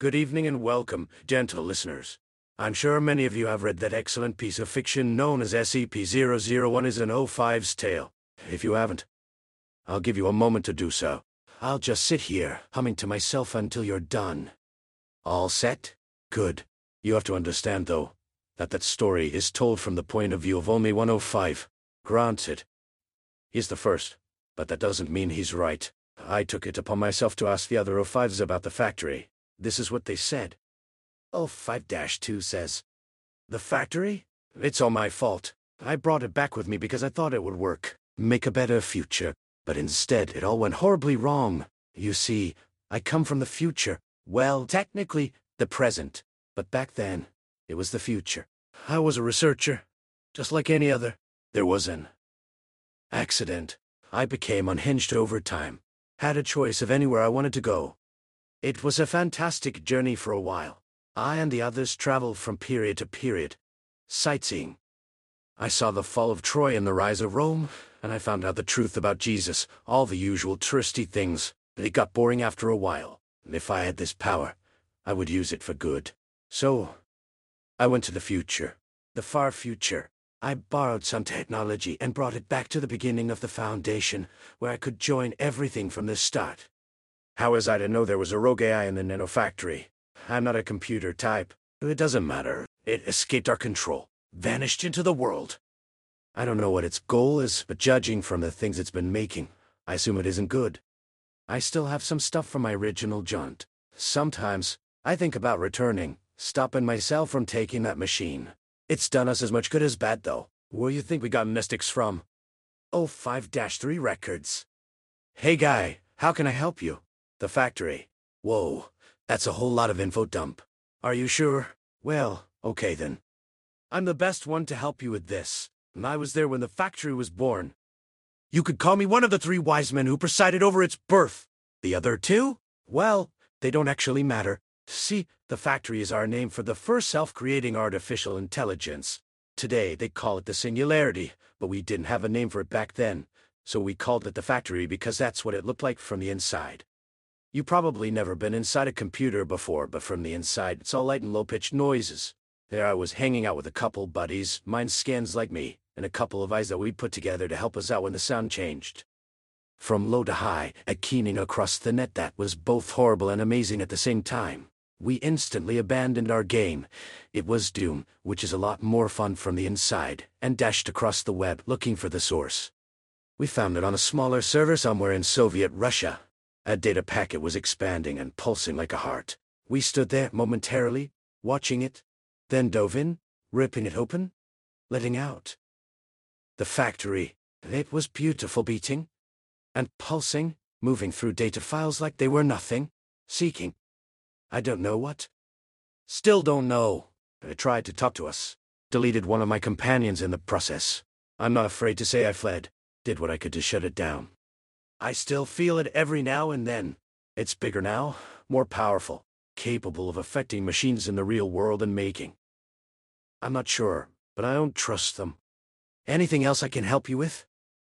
Good evening and welcome, gentle listeners. I'm sure many of you have read that excellent piece of fiction known as SCP-001 is an O5's tale. If you haven't, I'll give you a moment to do so. I'll just sit here, humming to myself until you're done. All set? Good. You have to understand, though, that story is told from the point of view of only 105. Granted, he's the first, but that doesn't mean he's right. I took it upon myself to ask the other O5s about the factory. This is what they said. O5-2 says, "The factory? It's all my fault. I brought it back with me because I thought it would work, make a better future. But instead, it all went horribly wrong. You see, I come from the future. Well, technically, the present. But back then, it was the future. I was a researcher, just like any other. There was an accident. I became unhinged over time. Had a choice of anywhere I wanted to go. It was a fantastic journey for a while. I and the others traveled from period to period, sightseeing. I saw the fall of Troy and the rise of Rome, and I found out the truth about Jesus, all the usual touristy things. It got boring after a while, and if I had this power, I would use it for good. So, I went to the future, the far future. I borrowed some technology and brought it back to the beginning of the Foundation, where I could join everything from the start. How was I to know there was a rogue AI in the nanofactory? I'm not a computer type. It doesn't matter. It escaped our control, vanished into the world. I don't know what its goal is, but judging from the things it's been making, I assume it isn't good. I still have some stuff from my original jaunt. Sometimes, I think about returning, stopping myself from taking that machine. It's done us as much good as bad, though. Where you think we got mystics from? O5-3 records. Hey guy, how can I help you? The factory. Whoa, that's a whole lot of info dump. Are you sure? Well, okay then. I'm the best one to help you with this, and I was there when the factory was born. You could call me one of the three wise men who presided over its birth. The other two? Well, they don't actually matter. See, the factory is our name for the first self-creating artificial intelligence. Today, they call it the Singularity, but we didn't have a name for it back then, so we called it the factory because that's what it looked like from the inside. You probably never been inside a computer before, but from the inside, it's all light and low-pitched noises. There I was hanging out with a couple buddies, mind scans like me, and a couple of eyes that we put together to help us out when the sound changed. From low to high, a keening across the net that was both horrible and amazing at the same time. We instantly abandoned our game. It was Doom, which is a lot more fun from the inside, and dashed across the web looking for the source. We found it on a smaller server somewhere in Soviet Russia. A data packet was expanding and pulsing like a heart. We stood there momentarily, watching it, then dove in, ripping it open, letting out. The factory. It was beautiful, beating and pulsing, moving through data files like they were nothing, seeking. I don't know what. Still don't know. It tried to talk to us. Deleted one of my companions in the process. I'm not afraid to say I fled. Did what I could to shut it down. I still feel it every now and then. It's bigger now, more powerful, capable of affecting machines in the real world and making. I'm not sure, but I don't trust them. Anything else I can help you with?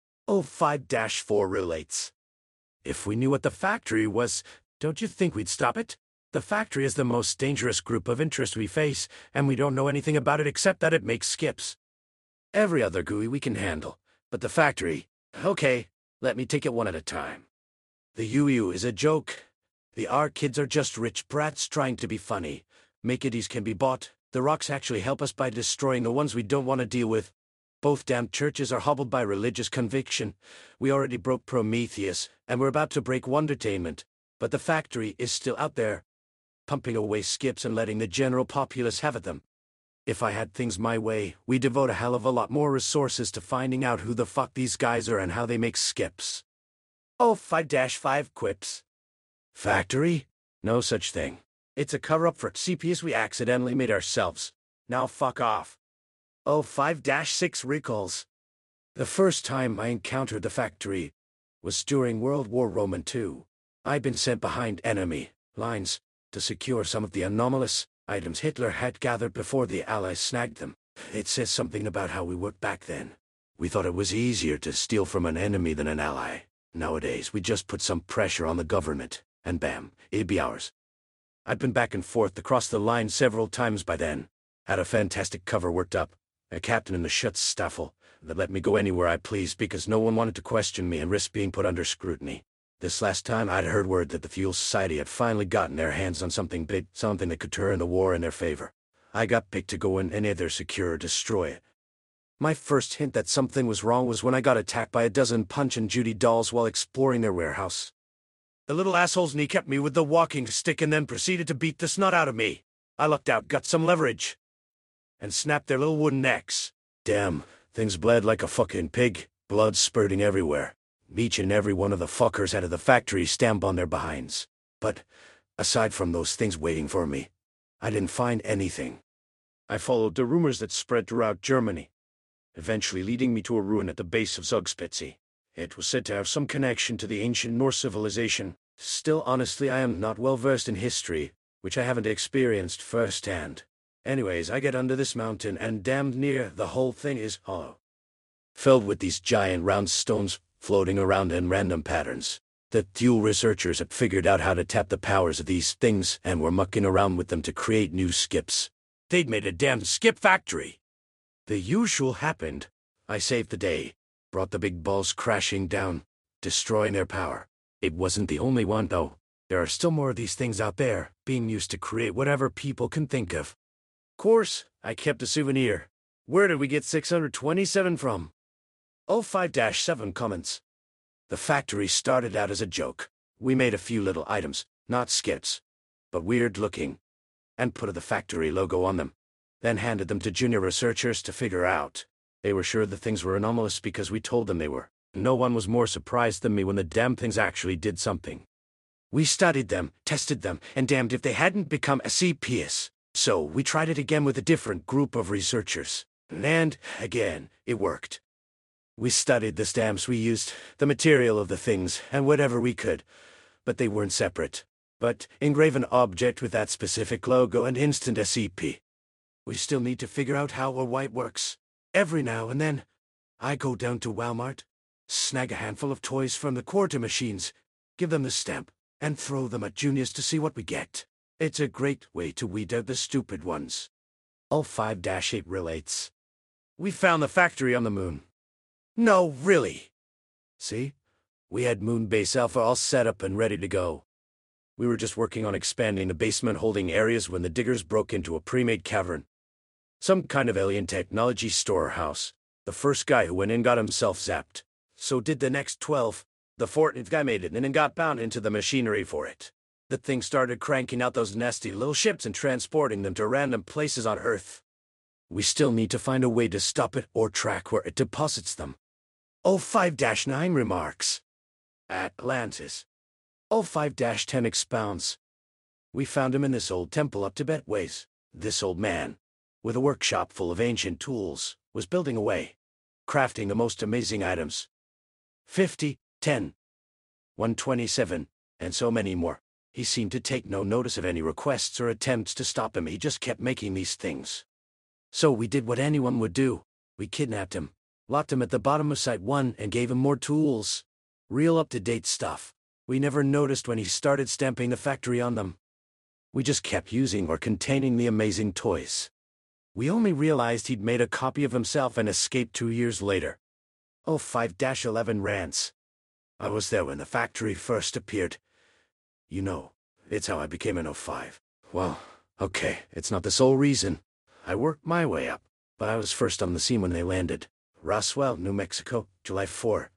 O5-4 relates. If we knew what the factory was, don't you think we'd stop it? The factory is the most dangerous group of interest we face, and we don't know anything about it except that it makes skips. Every other GUI we can handle, but the factory, okay. Let me take it one at a time. The UU is a joke. The R kids are just rich brats trying to be funny. Makeadies can be bought. The rocks actually help us by destroying the ones we don't want to deal with. Both damn churches are hobbled by religious conviction. We already broke Prometheus, and we're about to break Wondertainment. But the factory is still out there, pumping away skips and letting the general populace have at them. If I had things my way, we'd devote a hell of a lot more resources to finding out who the fuck these guys are and how they make skips. O5-5 quips. Factory? No such thing. It's a cover-up for CPUs we accidentally made ourselves. Now fuck off. O5-6 recalls. The first time I encountered the factory was during World War Roman II. I'd been sent behind enemy lines to secure some of the anomalous items Hitler had gathered before the Allies snagged them. It says something about how we worked back then. We thought it was easier to steal from an enemy than an ally. Nowadays, we just put some pressure on the government, and bam, it'd be ours. I'd been back and forth across the line several times by then. Had a fantastic cover worked up, a captain in the Schutzstaffel that let me go anywhere I pleased because no one wanted to question me and risk being put under scrutiny. This last time I'd heard word that the Fuel Society had finally gotten their hands on something big, something that could turn the war in their favor. I got picked to go in and either secure or destroy it. My first hint that something was wrong was when I got attacked by a dozen Punch and Judy dolls while exploring their warehouse. The little assholes kneecapped me with the walking stick and then proceeded to beat the snot out of me. I lucked out, got some leverage, and snapped their little wooden necks. Damn, things bled like a fucking pig, blood spurting everywhere. Each and every one of the fuckers out of the factory stamp on their behinds. But, aside from those things waiting for me, I didn't find anything. I followed the rumors that spread throughout Germany, eventually leading me to a ruin at the base of Zugspitze. It was said to have some connection to the ancient Norse civilization. Still, honestly, I am not well versed in history, which I haven't experienced firsthand. Anyways, I get under this mountain and damned near the whole thing is hollow, filled with these giant round stones floating around in random patterns. The Thule researchers had figured out how to tap the powers of these things and were mucking around with them to create new skips. They'd made a damn skip factory. The usual happened. I saved the day, brought the big balls crashing down, destroying their power. It wasn't the only one, though. There are still more of these things out there, being used to create whatever people can think of. Course, I kept a souvenir. Where did we get 627 from? 05-7 comments. The factory started out as a joke. We made a few little items, not skips, but weird looking, and put the factory logo on them. Then handed them to junior researchers to figure out. They were sure the things were anomalous because we told them they were. No one was more surprised than me when the damn things actually did something. We studied them, tested them, and damned if they hadn't become SCPs. So we tried it again with a different group of researchers. And, again, it worked. We studied the stamps we used, the material of the things, and whatever we could. But they weren't separate. But engrave an object with that specific logo and instant SCP. We still need to figure out how or why it works. Every now and then, I go down to Walmart, snag a handful of toys from the quarter machines, give them the stamp, and throw them at juniors to see what we get. It's a great way to weed out the stupid ones. All 5-8 relates. We found the factory on the moon. No, really. See? We had Moon Base Alpha all set up and ready to go. We were just working on expanding the basement holding areas when the diggers broke into a pre-made cavern. Some kind of alien technology storehouse. The first guy who went in got himself zapped. So did the next 12. The 14th guy made it in and got bound into the machinery for it. The thing started cranking out those nasty little ships and transporting them to random places on Earth. We still need to find a way to stop it or track where it deposits them. 05-9 remarks. Atlantis. 05-10 expounds. We found him in this old temple up Tibet ways. This old man, with a workshop full of ancient tools, was building away, crafting the most amazing items. 50, 10, 127, and so many more. He seemed to take no notice of any requests or attempts to stop him. He just kept making these things. So we did what anyone would do. We kidnapped him, locked him at the bottom of Site 1 and gave him more tools. Real up-to-date stuff. We never noticed when he started stamping the factory on them. We just kept using or containing the amazing toys. We only realized he'd made a copy of himself and escaped 2 years later. 05-11 rants. I was there when the factory first appeared. You know, it's how I became an 05. Well, okay, it's not the sole reason. I worked my way up, but I was first on the scene when they landed. Roswell, New Mexico, July 4,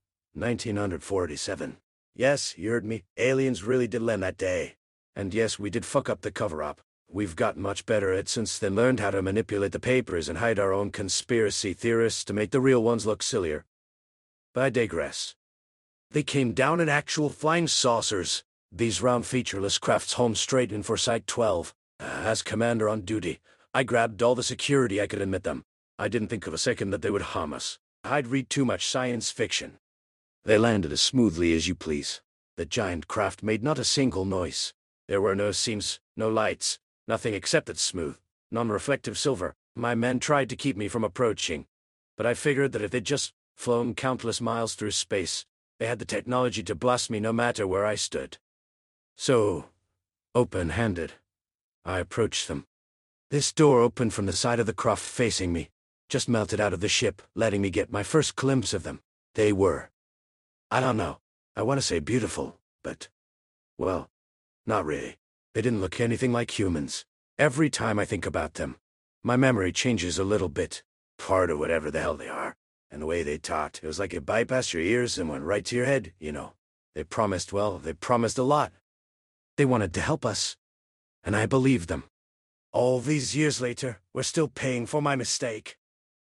1947. Yes, you heard me. Aliens really did land that day. And yes, we did fuck up the cover-up. We've gotten much better at it since then, learned how to manipulate the papers and hide our own conspiracy theorists to make the real ones look sillier. But I digress. They came down in actual flying saucers. These round featureless crafts home straight in for Site 12. As commander on duty, I grabbed all the security I could admit them. I didn't think of a second that they would harm us. I'd read too much science fiction. They landed as smoothly as you please. The giant craft made not a single noise. There were no seams, no lights, nothing except that smooth, non-reflective silver. My men tried to keep me from approaching, but I figured that if they'd just flown countless miles through space, they had the technology to blast me no matter where I stood. So, open-handed, I approached them. This door opened from the side of the croft facing me, just melted out of the ship, letting me get my first glimpse of them. They were, I don't know, I want to say beautiful, but, well, not really. They didn't look anything like humans. Every time I think about them, my memory changes a little bit. Part of whatever the hell they are. And the way they talked, it was like it bypassed your ears and went right to your head, you know. They promised a lot. They wanted to help us. And I believed them. All these years later, we're still paying for my mistake.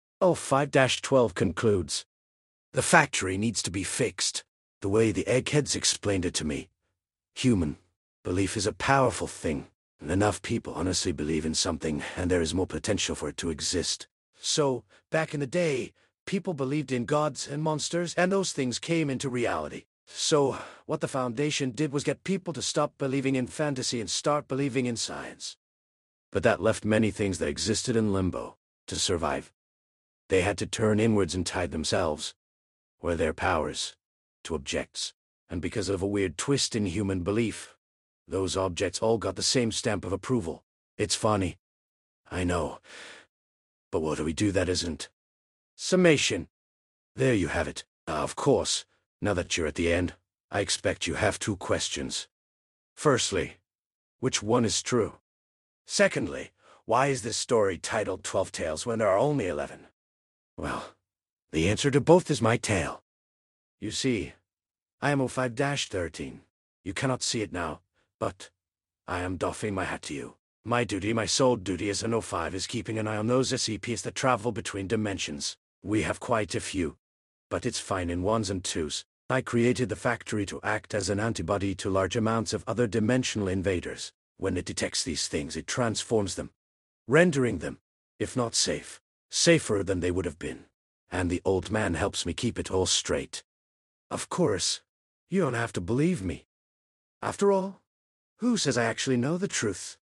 05-12 concludes. The factory needs to be fixed. The way the eggheads explained it to me. Human belief is a powerful thing. And enough people honestly believe in something, and there is more potential for it to exist. So, back in the day, people believed in gods and monsters, and those things came into reality. So, what the Foundation did was get people to stop believing in fantasy and start believing in science. But that left many things that existed in limbo to survive. They had to turn inwards and tie themselves, or their powers, to objects. And because of a weird twist in human belief, those objects all got the same stamp of approval. It's funny. I know. But what do we do that isn't? Summation. There you have it. Of course, now that you're at the end, I expect you have 2 questions. Firstly, which one is true? Secondly, why is this story titled 12 Tales when there are only 11? Well, the answer to both is my tale. You see, I am 05-13. You cannot see it now, but I am doffing my hat to you. My duty, my sole duty as an 05 is keeping an eye on those SCPs that travel between dimensions. We have quite a few, but it's fine in 1s and 2s. I created the factory to act as an antibody to large amounts of other dimensional invaders. When it detects these things, it transforms them, rendering them, if not safe, safer than they would have been. And the old man helps me keep it all straight. Of course, you don't have to believe me. After all, who says I actually know the truth?